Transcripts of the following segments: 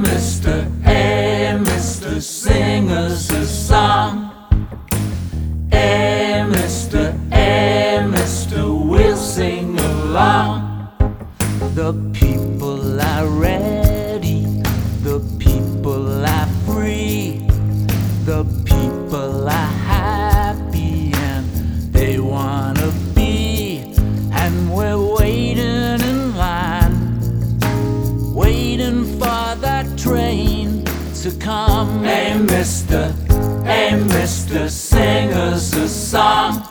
Hey, mister, sing us a song. Hey, mister, we'll sing along. The people are ready, the people are free, the people are happy and they wanna be, and we're waiting in line, waiting for that train to come. Hey, mister, sing us a song.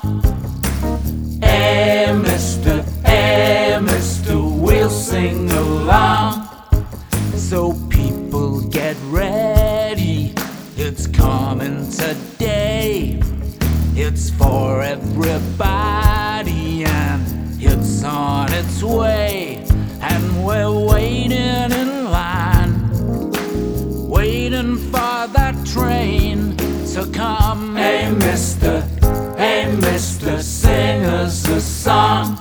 Hey, mister, we'll sing along. So people get ready, it's coming today. It's for everybody and it's on its way. And we're waiting in line, waiting for that train to come. Hey, mister, sing us a song.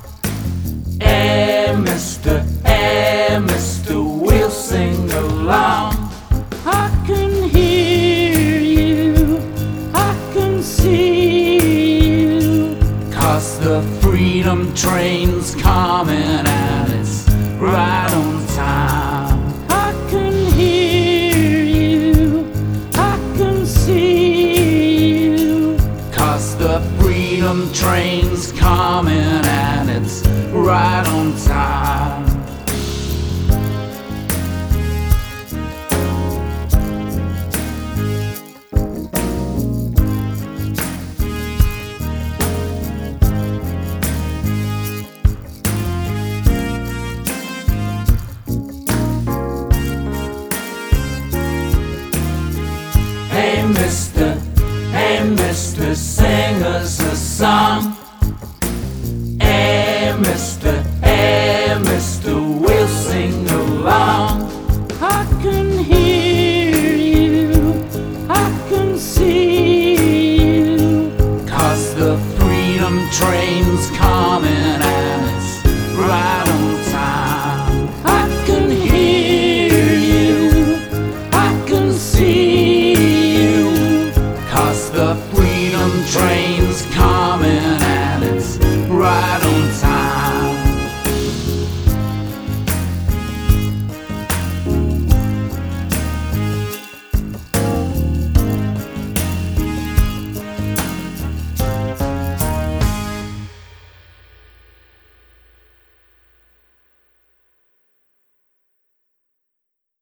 Hey, mister, we'll sing along. I can hear you, I can see you, 'cause the freedom train's coming and it's right on time. I can hear you, I can see you, 'cause the freedom train's coming and it's right on time. Hey, mister, sing us a song. Hey, mister, we'll sing along.